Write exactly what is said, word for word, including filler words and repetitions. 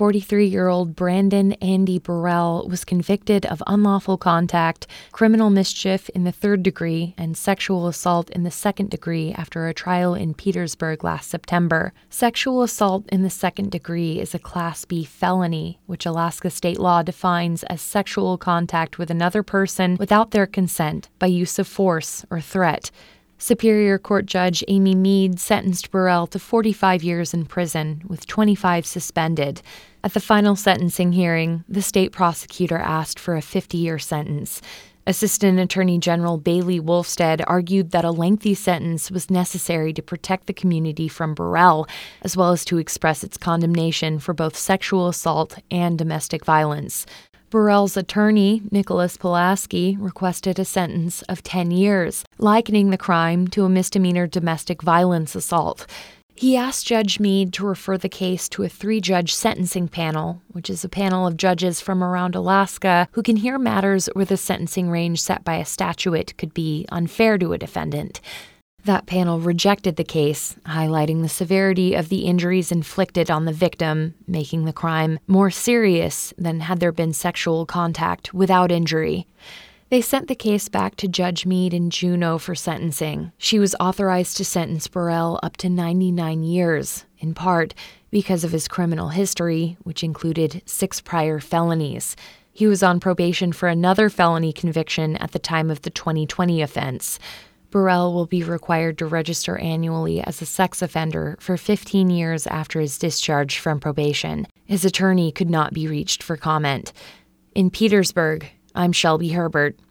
forty-three-year-old Brandon Andy Burrell was convicted of unlawful contact, criminal mischief in the third degree, and sexual assault in the second degree after a trial in Petersburg last September. Sexual assault in the second degree is a Class B felony, which Alaska state law defines as sexual contact with another person without their consent by use of force or threat. Superior Court Judge Amy Mead sentenced Burrell to forty-five years in prison, with twenty-five suspended. At the final sentencing hearing, the state prosecutor asked for a fifty-year sentence. Assistant Attorney General Bailey Wolfstead argued that a lengthy sentence was necessary to protect the community from Burrell, as well as to express its condemnation for both sexual assault and domestic violence. Burrell's attorney, Nicholas Pulaski, requested a sentence of ten years, likening the crime to a misdemeanor domestic violence assault. He asked Judge Mead to refer the case to a three-judge sentencing panel, which is a panel of judges from around Alaska who can hear matters where the sentencing range set by a statute could be unfair to a defendant. That panel rejected the case, highlighting the severity of the injuries inflicted on the victim, making the crime more serious than had there been sexual contact without injury. They sent the case back to Judge Mead in Juneau for sentencing. She was authorized to sentence Burrell up to ninety-nine years, in part because of his criminal history, which included six prior felonies. He was on probation for another felony conviction at the time of the twenty twenty offense. Burrell will be required to register annually as a sex offender for fifteen years after his discharge from probation. His attorney could not be reached for comment. In Petersburg, I'm Shelby Herbert.